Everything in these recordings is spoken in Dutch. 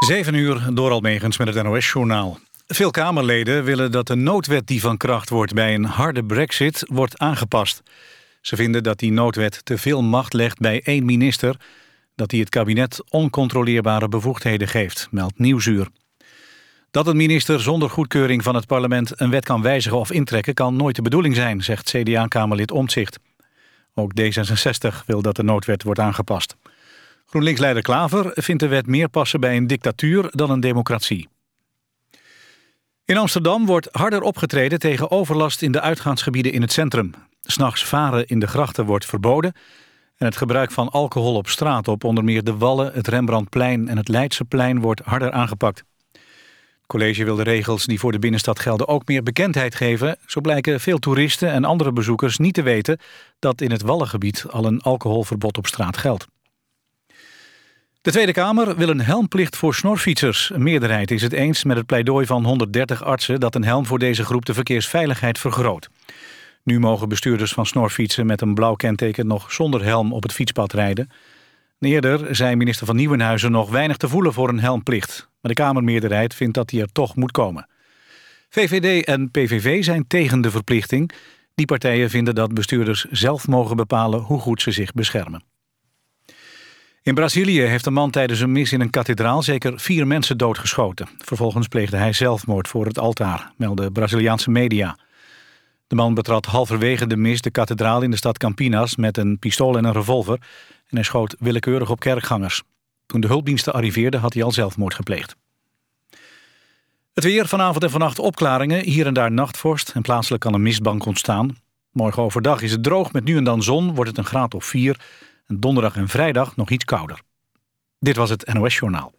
7:00 door Almegens met het NOS-journaal. Veel Kamerleden willen dat de noodwet die van kracht wordt bij een harde brexit wordt aangepast. Ze vinden dat die noodwet te veel macht legt bij één minister, dat die het kabinet oncontroleerbare bevoegdheden geeft, meldt Nieuwsuur. Dat een minister zonder goedkeuring van het parlement een wet kan wijzigen of intrekken kan nooit de bedoeling zijn, zegt CDA-kamerlid Omtzigt. Ook D66 wil dat de noodwet wordt aangepast. GroenLinks-leider Klaver vindt de wet meer passen bij een dictatuur dan een democratie. In Amsterdam wordt harder opgetreden tegen overlast in de uitgaansgebieden in het centrum. 's Nachts varen in de grachten wordt verboden en het gebruik van alcohol op straat op onder meer de Wallen, het Rembrandtplein en het Leidseplein wordt harder aangepakt. Het college wil de regels die voor de binnenstad gelden ook meer bekendheid geven. Zo blijken veel toeristen en andere bezoekers niet te weten dat in het Wallengebied al een alcoholverbod op straat geldt. De Tweede Kamer wil een helmplicht voor snorfietsers. Een meerderheid is het eens met het pleidooi van 130 artsen dat een helm voor deze groep de verkeersveiligheid vergroot. Nu mogen bestuurders van snorfietsen met een blauw kenteken nog zonder helm op het fietspad rijden. Eerder zei minister van Nieuwenhuizen nog weinig te voelen voor een helmplicht. Maar de Kamermeerderheid vindt dat die er toch moet komen. VVD en PVV zijn tegen de verplichting. Die partijen vinden dat bestuurders zelf mogen bepalen hoe goed ze zich beschermen. In Brazilië heeft een man tijdens een mis in een kathedraal zeker 4 mensen doodgeschoten. Vervolgens pleegde hij zelfmoord voor het altaar, melden Braziliaanse media. De man betrad halverwege de mis de kathedraal in de stad Campinas met een pistool en een revolver en hij schoot willekeurig op kerkgangers. Toen de hulpdiensten arriveerden had hij al zelfmoord gepleegd. Het weer, vanavond en vannacht opklaringen, hier en daar nachtvorst en plaatselijk kan een mistbank ontstaan. Morgen overdag is het droog met nu en dan zon, wordt het een graad of 4... En donderdag en vrijdag nog iets kouder. Dit was het NOS-journaal.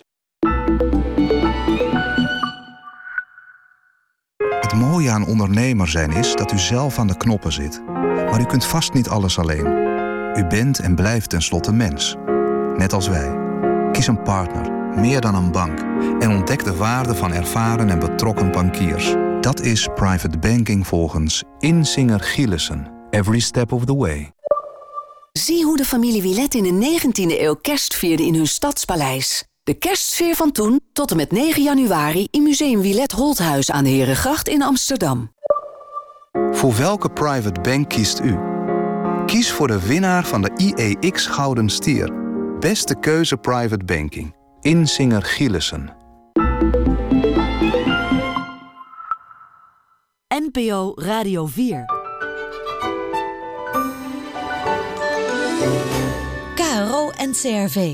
Het mooie aan ondernemer zijn is dat u zelf aan de knoppen zit. Maar u kunt vast niet alles alleen. U bent en blijft tenslotte mens. Net als wij. Kies een partner, meer dan een bank. En ontdek de waarde van ervaren en betrokken bankiers. Dat is private banking volgens Insinger Gielissen. Every step of the way. Zie hoe de familie Wilet in de 19e eeuw kerst vierde in hun stadspaleis. De kerstsfeer van toen tot en met 9 januari in Museum Wilet Holthuis aan de Herengracht in Amsterdam. Voor welke private bank kiest u? Kies voor de winnaar van de IEX Gouden Stier. Beste keuze private banking. Insinger Gielissen. NPO Radio 4. KRO en CRV.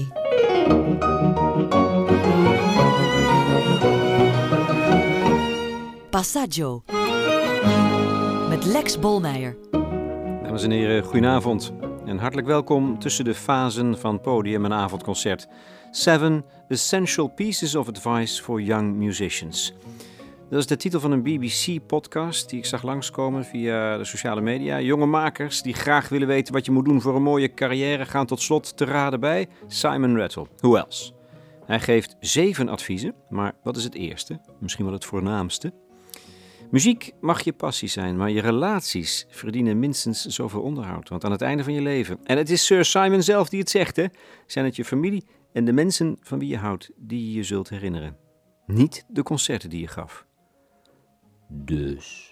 Passaggio. Met Lex Bolmeijer. Dames en heren, goedenavond. En hartelijk welkom tussen de fasen van podium en avondconcert. 7 Essential Pieces of Advice for Young Musicians. Dat is de titel van een BBC-podcast die ik zag langskomen via de sociale media. Jonge makers die graag willen weten wat je moet doen voor een mooie carrière gaan tot slot te raden bij Simon Rattle. Who else? Hij geeft 7 adviezen, maar wat is het eerste? Misschien wel het voornaamste. Muziek mag je passie zijn, maar je relaties verdienen minstens zoveel onderhoud. Want aan het einde van je leven, en het is Sir Simon zelf die het zegt, zijn het je familie en de mensen van wie je houdt die je zult herinneren. Niet de concerten die je gaf. Dus.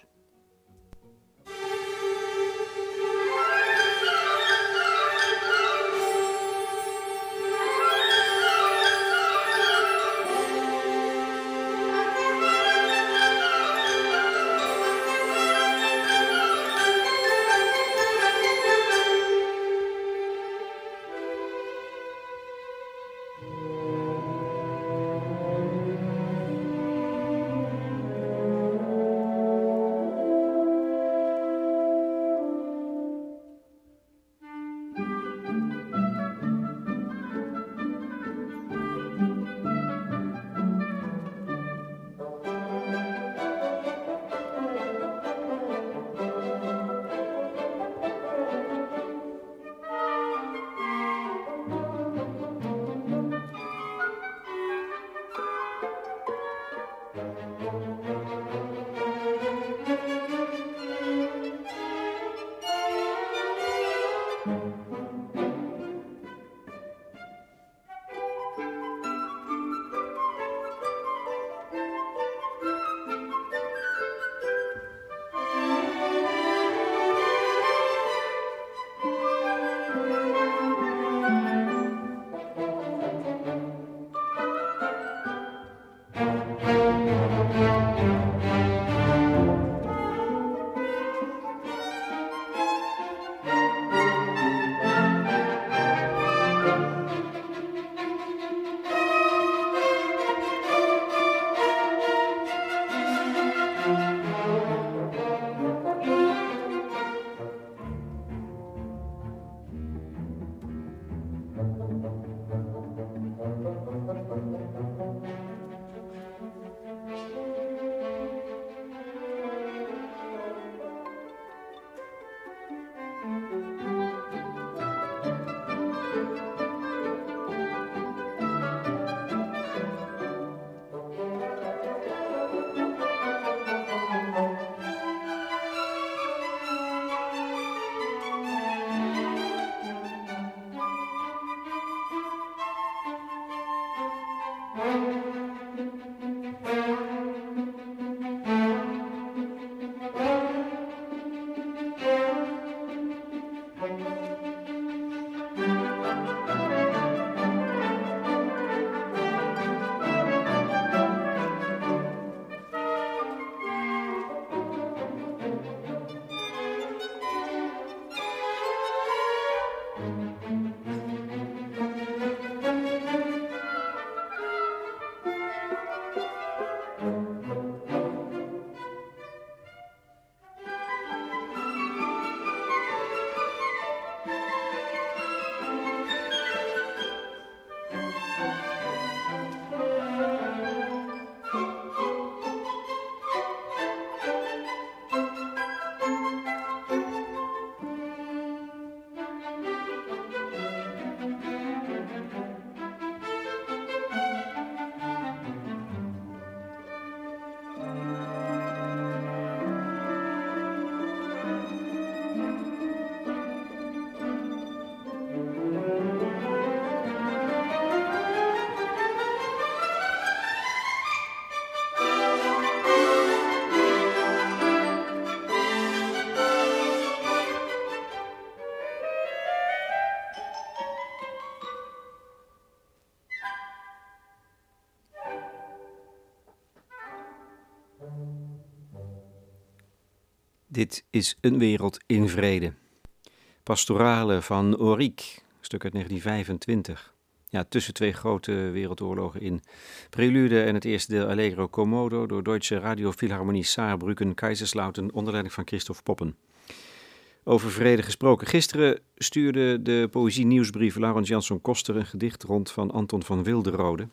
Dit is een wereld in vrede. Pastorale van Auric, stuk uit 1925. Ja, tussen twee grote wereldoorlogen in. Prelude en het eerste deel Allegro Commodo door Deutsche Radiophilharmonie Saarbrücken Kaiserslautern onder leiding van Christoph Poppen. Over vrede gesproken. Gisteren stuurde de poëzie nieuwsbrief Laurens Jansson Koster een gedicht rond van Anton van Wilderode.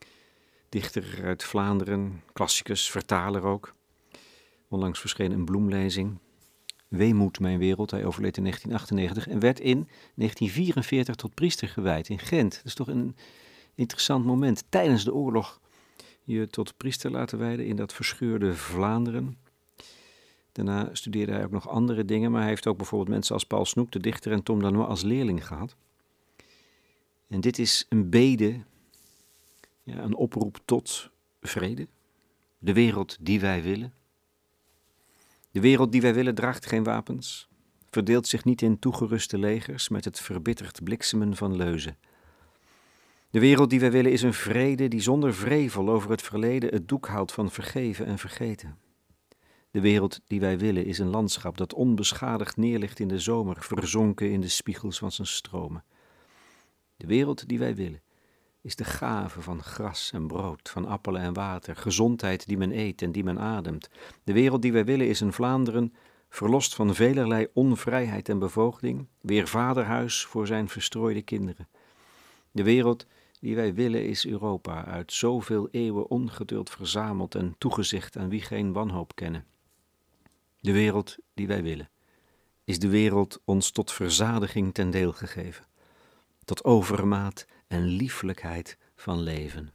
Dichter uit Vlaanderen, klassicus, vertaler ook. Onlangs verscheen een bloemlezing. Weemoed mijn wereld, hij overleed in 1998 en werd in 1944 tot priester gewijd in Gent. Dat is toch een interessant moment. Tijdens de oorlog je tot priester laten wijden in dat verscheurde Vlaanderen. Daarna studeerde hij ook nog andere dingen, maar hij heeft ook bijvoorbeeld mensen als Paul Snoek, de dichter, en Tom Lanois als leerling gehad. En dit is een bede, ja, een oproep tot vrede. De wereld die wij willen. De wereld die wij willen draagt geen wapens, verdeelt zich niet in toegeruste legers met het verbitterd bliksemen van leuzen. De wereld die wij willen is een vrede die zonder vrevel over het verleden het doek houdt van vergeven en vergeten. De wereld die wij willen is een landschap dat onbeschadigd neerligt in de zomer, verzonken in de spiegels van zijn stromen. De wereld die wij willen is de gave van gras en brood, van appelen en water, gezondheid die men eet en die men ademt. De wereld die wij willen is een Vlaanderen, verlost van velerlei onvrijheid en bevoogding, weer vaderhuis voor zijn verstrooide kinderen. De wereld die wij willen is Europa, uit zoveel eeuwen ongeduld verzameld en toegezegd aan wie geen wanhoop kennen. De wereld die wij willen is de wereld ons tot verzadiging ten deel gegeven, tot overmaat en lieflijkheid van leven.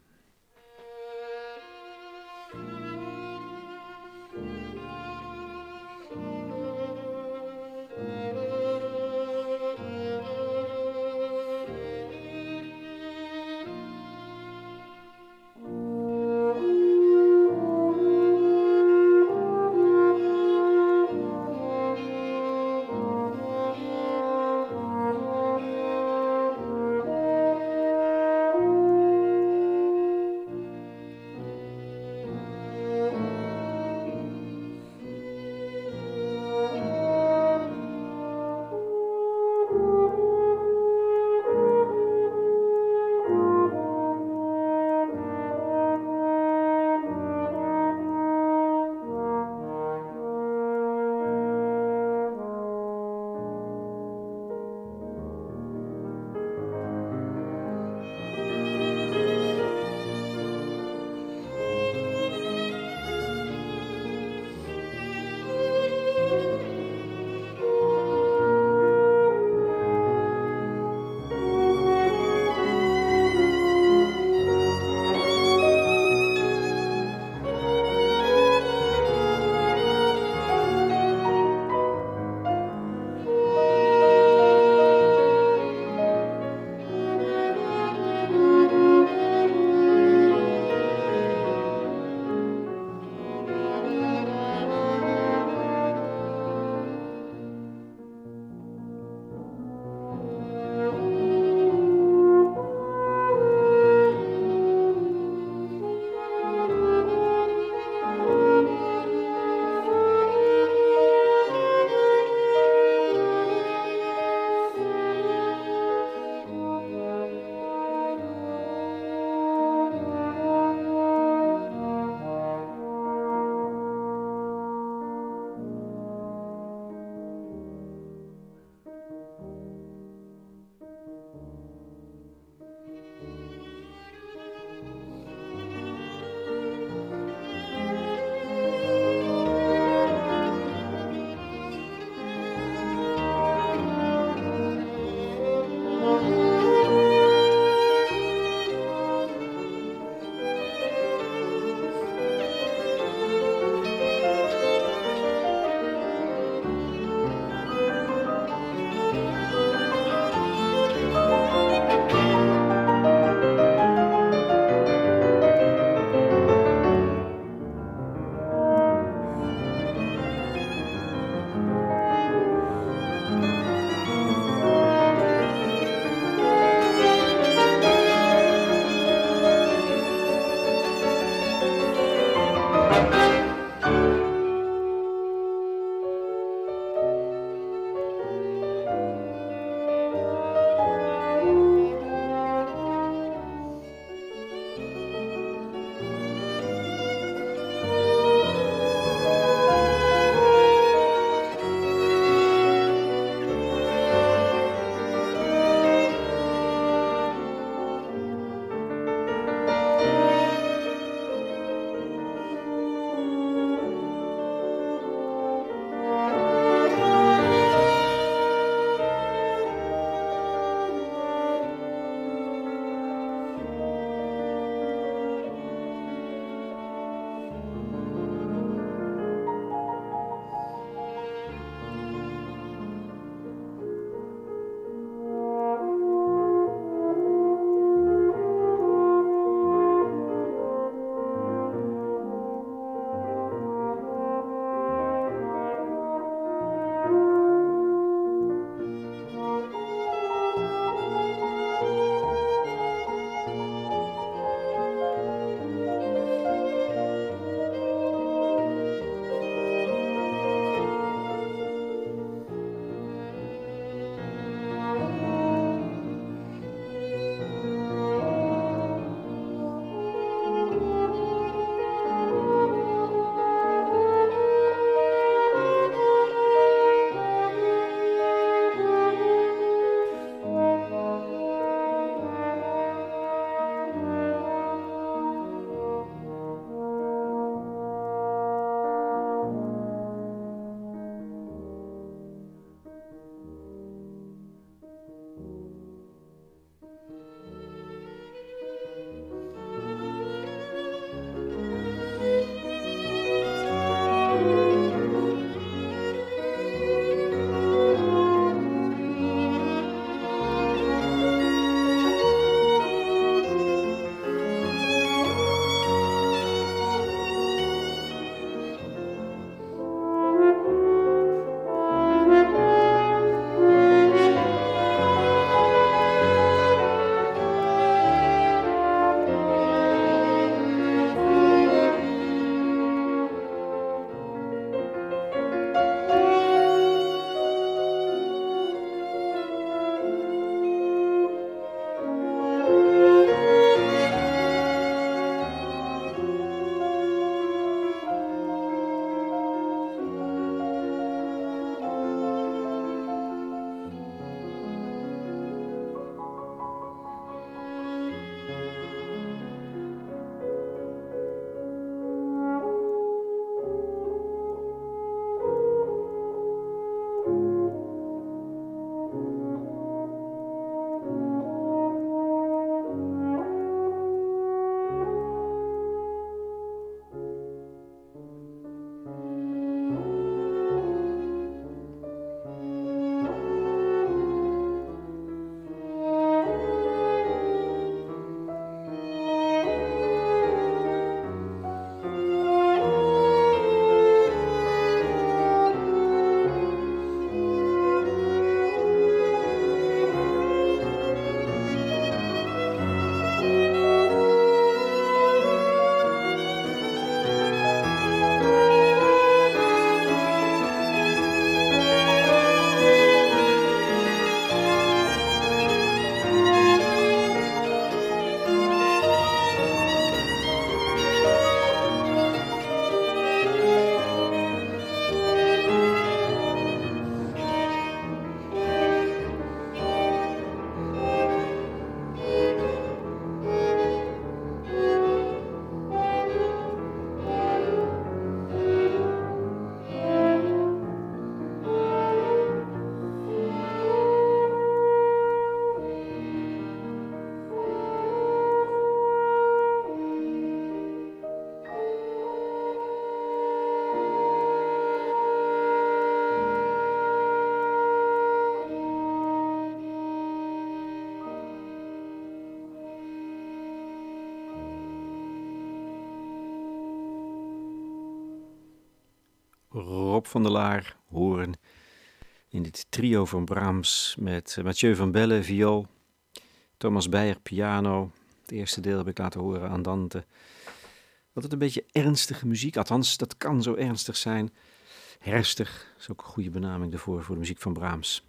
Rob van der Laar, horen in dit trio van Brahms met Mathieu van Belle, viool, Thomas Beyer, piano. Het eerste deel heb ik laten horen, Andante. Altijd een beetje ernstige muziek, althans dat kan zo ernstig zijn. Herstig is ook een goede benaming ervoor voor de muziek van Brahms.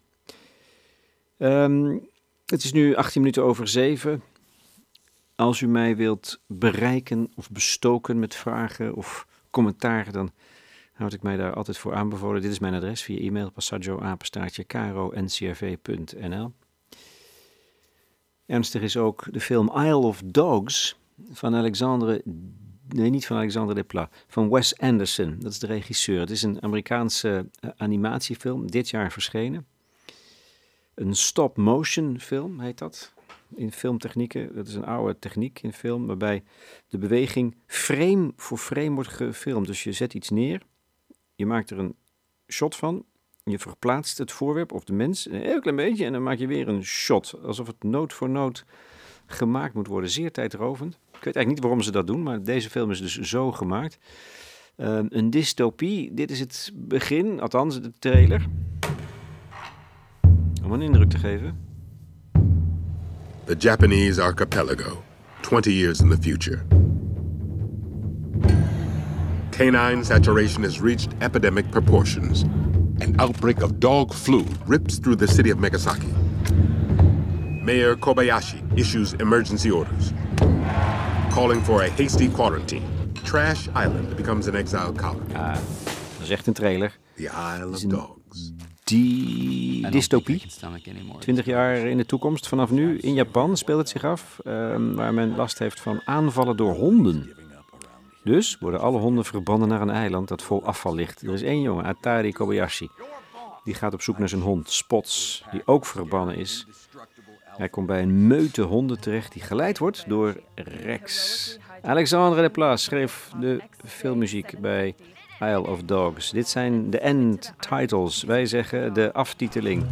Het is nu 7:18. Als u mij wilt bereiken of bestoken met vragen of commentaar, dan houd ik mij daar altijd voor aanbevolen. Dit is mijn adres via e-mail, passaggio@kro.ncrv.nl. Ernstig is ook de film Isle of Dogs van niet van Alexandre Desplat, van Wes Anderson. Dat is de regisseur. Het is een Amerikaanse animatiefilm, dit jaar verschenen. Een stop-motion film heet dat, in filmtechnieken. Dat is een oude techniek in film, waarbij de beweging frame voor frame wordt gefilmd. Dus je zet iets neer, je maakt er een shot van, je verplaatst het voorwerp of de mens een heel klein beetje en dan maak je weer een shot. Alsof het noot voor noot gemaakt moet worden. Zeer tijdrovend. Ik weet eigenlijk niet waarom ze dat doen, maar deze film is dus zo gemaakt. Een dystopie, dit is het begin, althans de trailer. Om een indruk te geven. The Japanese archipelago, 20 years in the future. Canine saturation has reached epidemic proportions. An outbreak of dog flu rips through the city of Megasaki. Mayor Kobayashi issues emergency orders, calling for a hasty quarantine. Trash Island becomes an exile colony. Dat is echt een trailer. The Isle of Dogs. Die dystopie, 20 jaar in de toekomst, vanaf nu in Japan speelt het zich af, waar men last heeft van aanvallen door honden. Dus worden alle honden verbannen naar een eiland dat vol afval ligt. Er is één jongen, Atari Kobayashi, die gaat op zoek naar zijn hond, Spots, die ook verbannen is. Hij komt bij een meute honden terecht die geleid wordt door Rex. Alexandre Desplat schreef de filmmuziek bij Isle of Dogs. Dit zijn de end titles. Wij zeggen de aftiteling.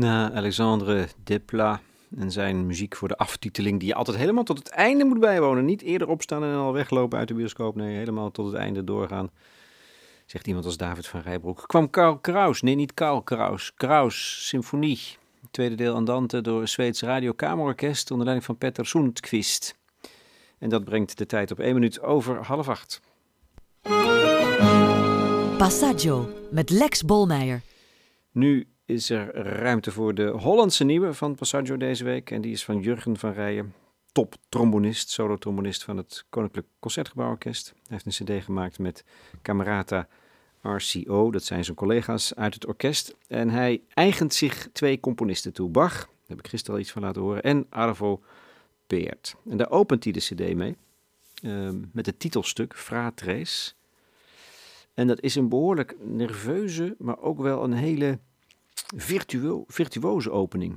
Na Alexandre Desplat en zijn muziek voor de aftiteling, die je altijd helemaal tot het einde moet bijwonen. Niet eerder opstaan en al weglopen uit de bioscoop. Nee, helemaal tot het einde doorgaan. Zegt iemand als David van Rijbroek. Kwam Karl Kraus, nee niet Karl Kraus, Kraus Symfonie. Tweede deel Andante door het Zweeds Radio Kamerorkest onder leiding van Petter Sundqvist. En dat brengt de tijd op 1 minuut over 7:30. Passaggio met Lex Bolmeijer. Nu is er ruimte voor de Hollandse nieuwe van Passaggio deze week. En die is van Jurgen van Rijen, top-trombonist, solo-trombonist van het Koninklijk Concertgebouworkest. Hij heeft een cd gemaakt met Camerata RCO, dat zijn zijn collega's uit het orkest. En hij eigent zich 2 componisten toe. Bach, daar heb ik gisteren al iets van laten horen, en Arvo Pärt. En daar opent hij de cd mee, met het titelstuk Fratres. En dat is een behoorlijk nerveuze, maar ook wel een hele virtuoze opening.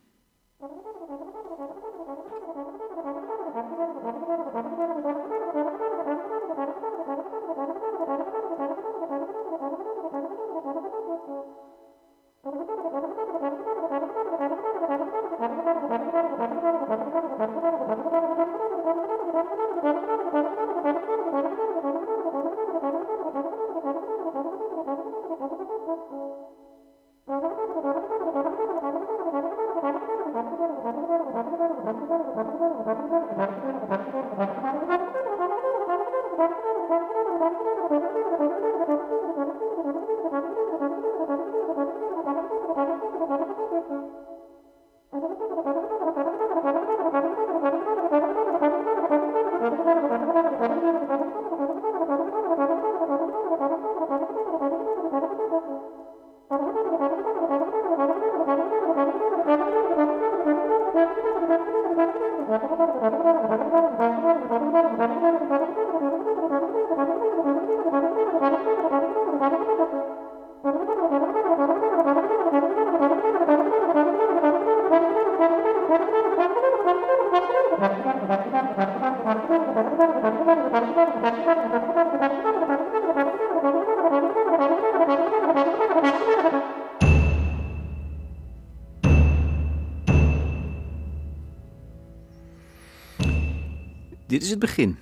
Dit is het begin.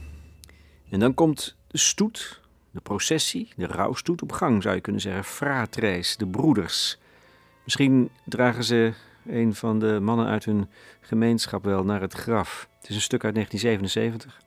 En dan komt de stoet, de processie, de rouwstoet op gang, zou je kunnen zeggen. Fratres, de broeders. Misschien dragen ze een van de mannen uit hun gemeenschap wel naar het graf. Het is een stuk uit 1977.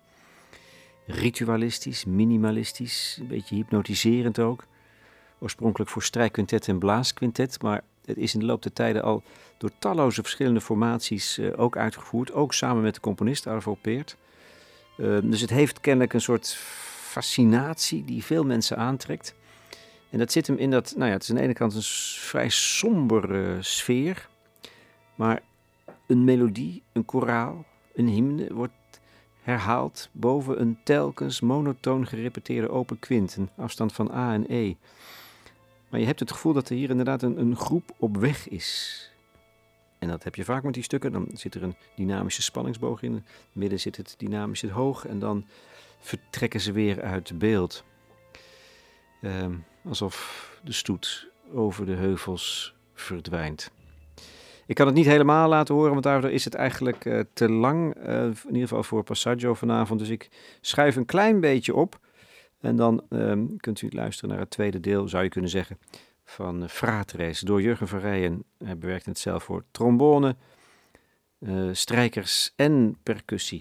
Ritualistisch, minimalistisch, een beetje hypnotiserend ook. Oorspronkelijk voor strijkquintet en blaasquintet, maar het is in de loop der tijden al door talloze verschillende formaties ook uitgevoerd. Ook samen met de componist Arvo Pärt. Dus het heeft kennelijk een soort fascinatie die veel mensen aantrekt. En dat zit hem in dat, het is aan de ene kant een vrij sombere sfeer. Maar een melodie, een koraal, een hymne wordt herhaald boven een telkens monotoon gerepeteerde open kwint. Een afstand van A en E. Maar je hebt het gevoel dat er hier inderdaad een groep op weg is. En dat heb je vaak met die stukken. Dan zit er een dynamische spanningsboog in. In het midden zit het dynamisch het hoog. En dan vertrekken ze weer uit beeld. Alsof de stoet over de heuvels verdwijnt. Ik kan het niet helemaal laten horen, want daardoor is het eigenlijk te lang. In ieder geval voor Passaggio vanavond. Dus ik schuif een klein beetje op. En dan kunt u luisteren naar het tweede deel, zou je kunnen zeggen, van Fratres door Jurgen van Rijen. Hij bewerkt het zelf voor trombone, strijkers en percussie.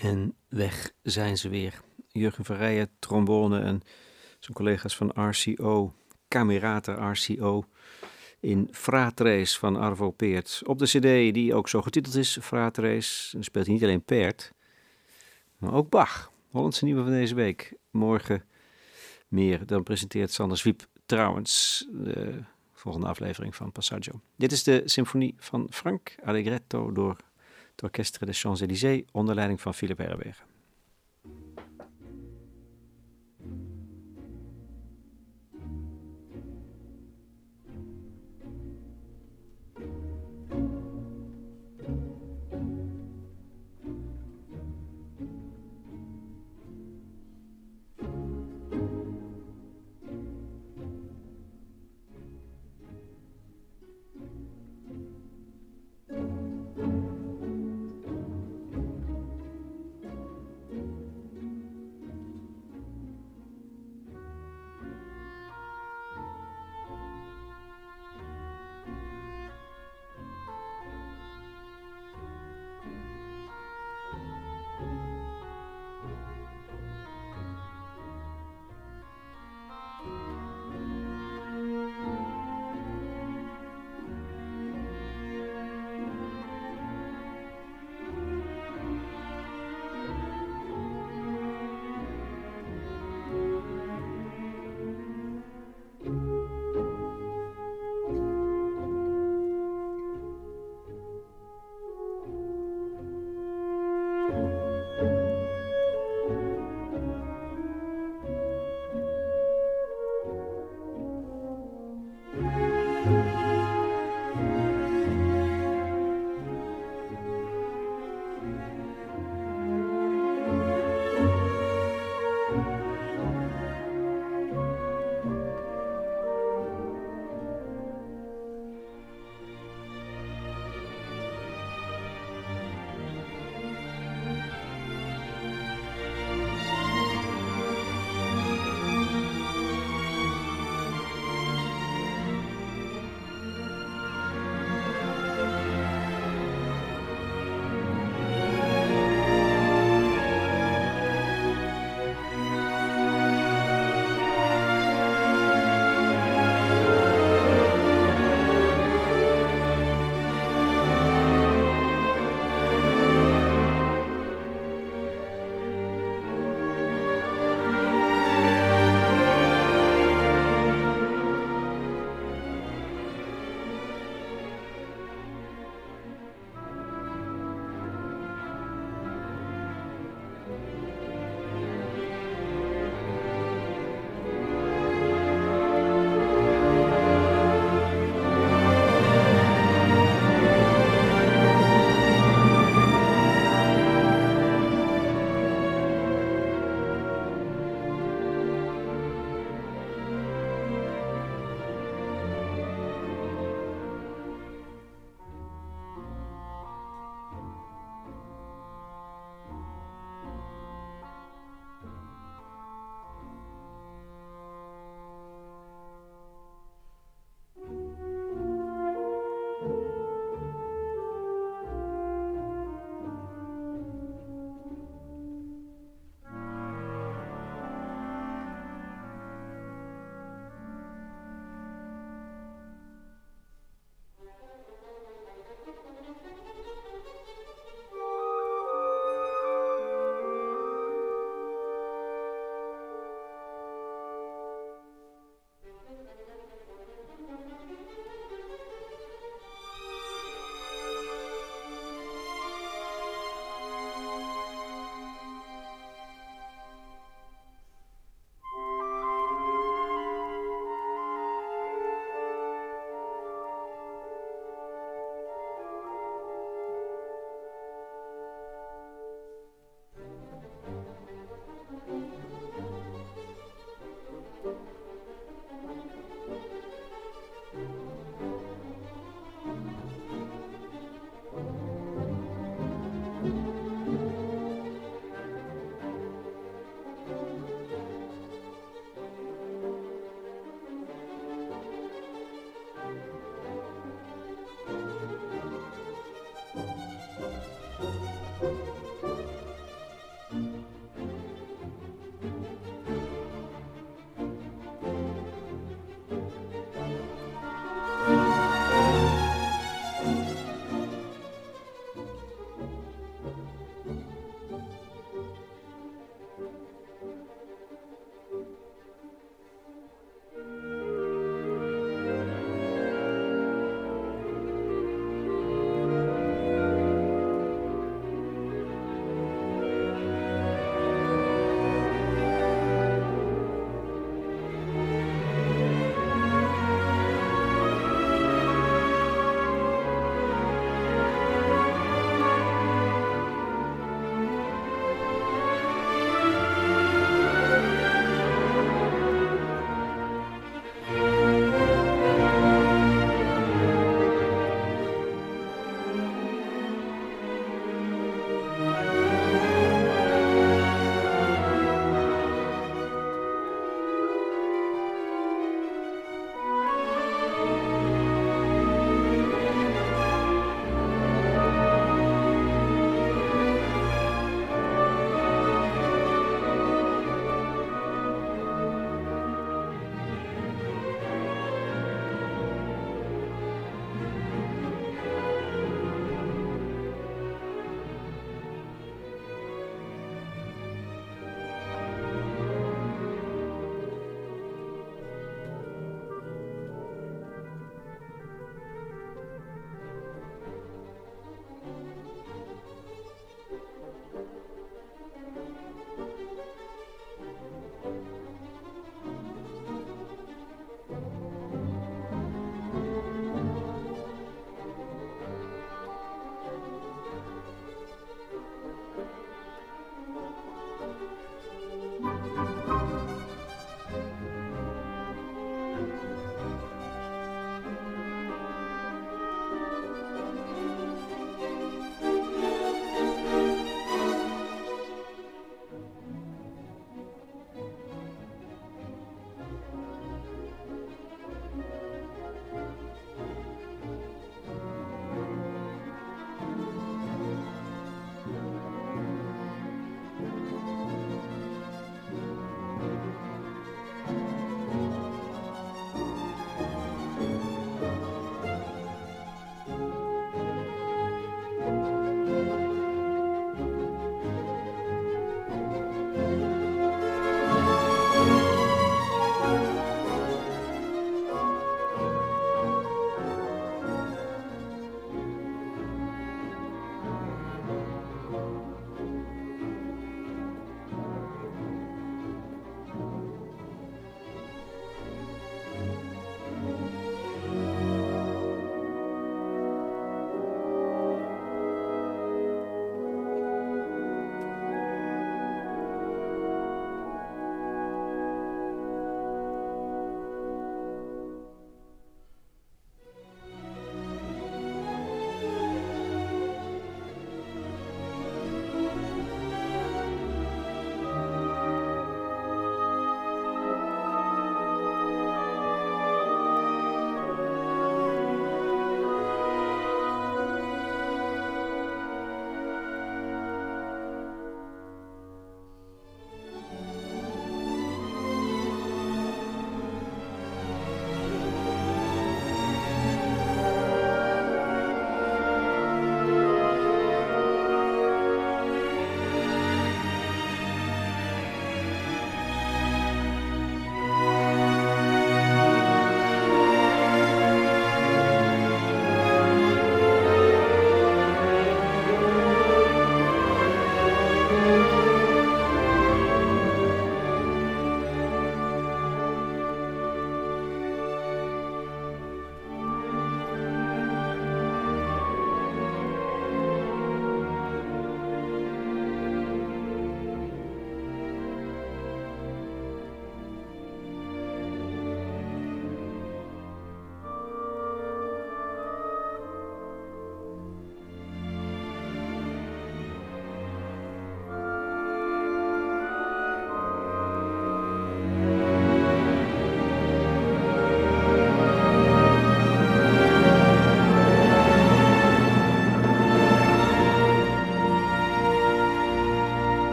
En weg zijn ze weer. Jurgen van Rijen, trombone en zijn collega's van RCO, Camerata RCO, in Fratres van Arvo Pärt. Op de cd die ook zo getiteld is, Fratres, dan speelt hij niet alleen Pärt, maar ook Bach. Hollandse nieuwe van deze week. Morgen meer, dan presenteert Sander Zwiep trouwens de volgende aflevering van Passaggio. Dit is de symfonie van Frank Allegretto door het Orchestre des Champs-Élysées onder leiding van Philippe Herberger.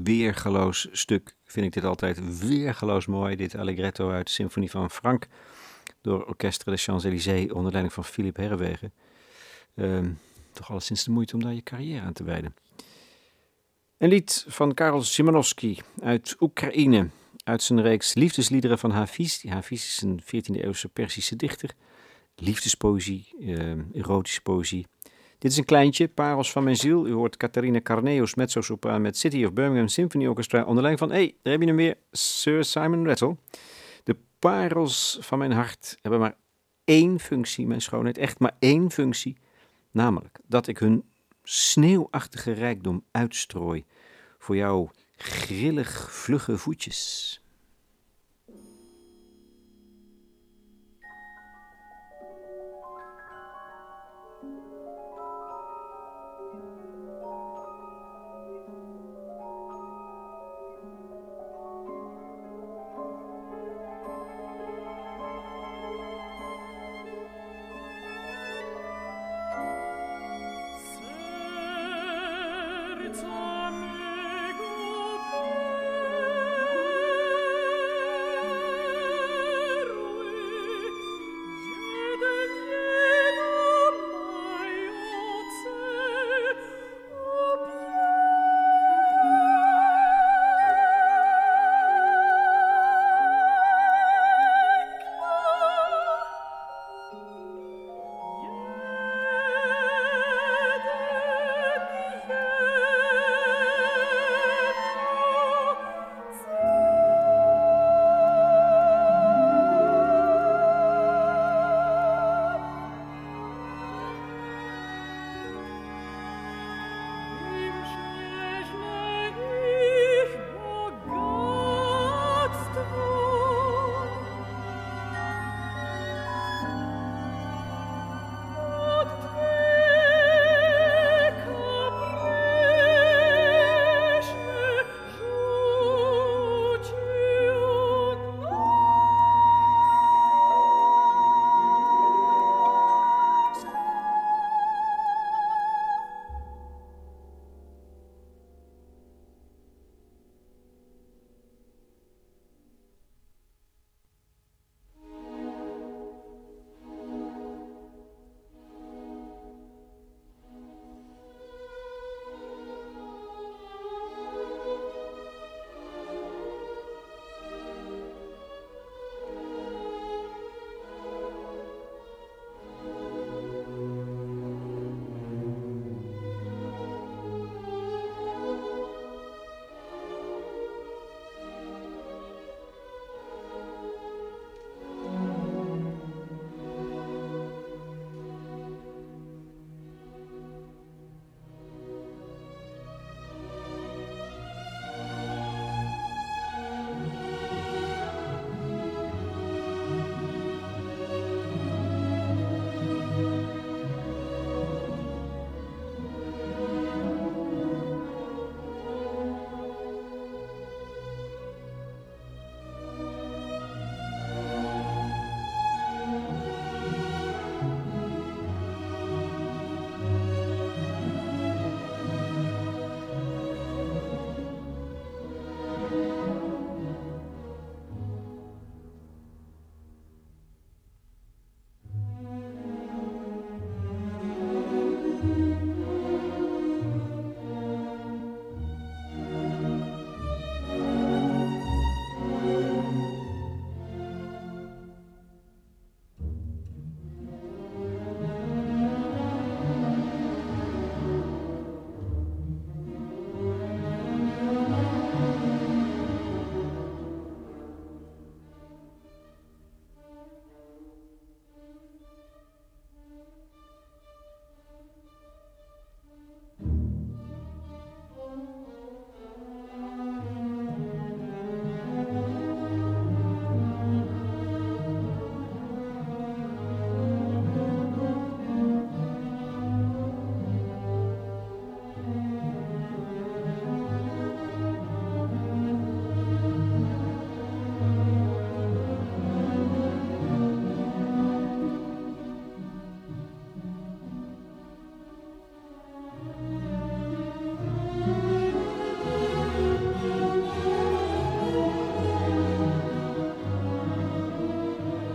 weergeloos stuk. Vind ik dit altijd weergeloos mooi. Dit allegretto uit de Symfonie van Frank. Door Orchestre des Champs-Élysées onder leiding van Philippe Herrewegen. Toch alleszins de moeite om daar je carrière aan te wijden. Een lied van Karel Szymanowski uit Oekraïne. Uit zijn reeks liefdesliederen van Hafiz. Hafiz is een 14e-eeuwse Perzische dichter. Liefdespoëzie, erotische poëzie. Dit is een kleintje, Parels van mijn ziel. U hoort Catharina Carneus, mezzo-sopraan met City of Birmingham Symphony Orchestra. Onder leiding van, daar heb je hem weer, Sir Simon Rattle. De parels van mijn hart hebben maar één functie, mijn schoonheid. Echt maar één functie. Namelijk dat ik hun sneeuwachtige rijkdom uitstrooi voor jouw grillig vlugge voetjes.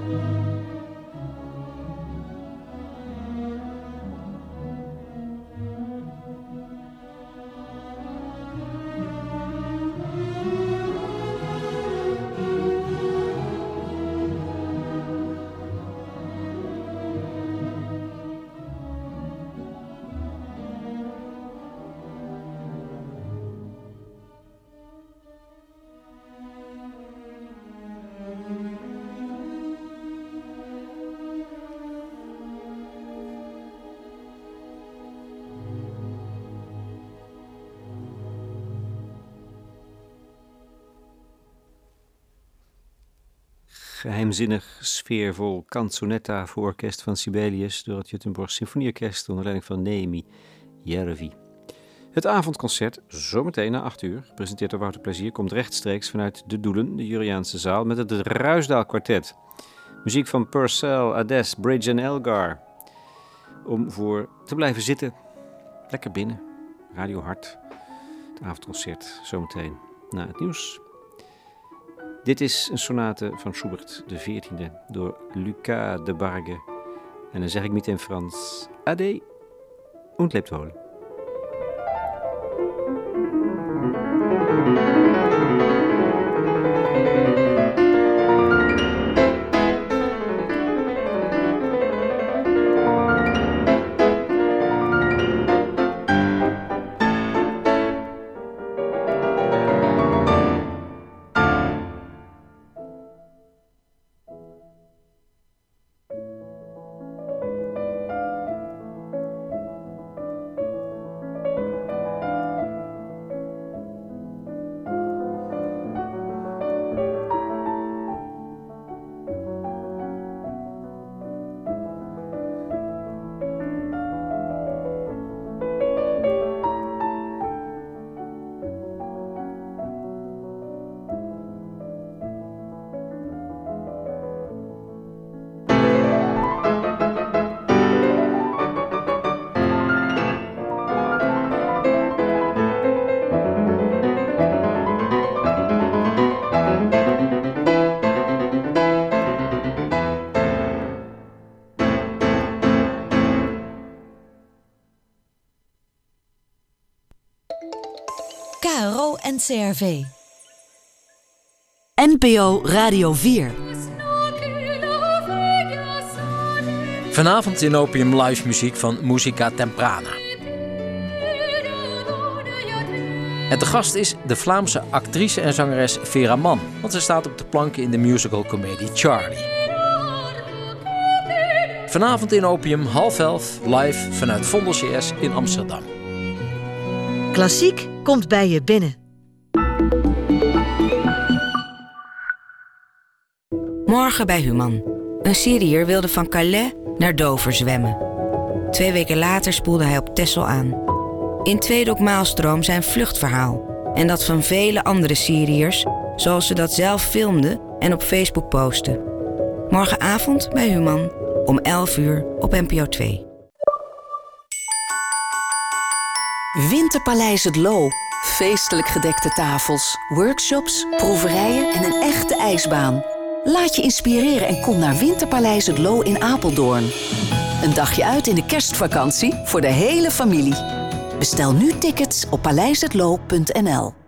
Geheimzinnig, sfeervol canzonetta voor orkest van Sibelius door het Göteborg Symfonieorkest onder leiding van Neemi Järvi. Het avondconcert, zometeen na 8 uur, gepresenteerd door Wouter Plezier, komt rechtstreeks vanuit De Doelen, de Juriaanse zaal, met het Ruisdaal Kwartet. Muziek van Purcell, Ades, Bridge en Elgar. Om voor te blijven zitten, lekker binnen, Radio Hart. Het avondconcert, zometeen na het nieuws. Dit is een sonate van Schubert, de 14e, door Lucas de Barge. En dan zeg ik niet in Frans, Ade und lebt wohl. KRO NCRV. NPO Radio 4. Vanavond in Opium live muziek van Musica Temprana. En de gast is de Vlaamse actrice en zangeres Vera Mann, want ze staat op de planken in de musical-comedie Charlie. Vanavond in Opium 10:30 live vanuit Vondel CS in Amsterdam. Klassiek komt bij je binnen. Morgen bij Human. Een Syriër wilde van Calais naar Dover zwemmen. 2 weken later spoelde hij op Texel aan. In Tweede op Maalstroom zijn vluchtverhaal. En dat van vele andere Syriërs, zoals ze dat zelf filmden en op Facebook posten. Morgenavond bij Human om 11 uur op NPO 2. Winterpaleis Het Loo. Feestelijk gedekte tafels, workshops, proeverijen en een echte ijsbaan. Laat je inspireren en kom naar Winterpaleis Het Loo in Apeldoorn. Een dagje uit in de kerstvakantie voor de hele familie. Bestel nu tickets op paleishetloo.nl.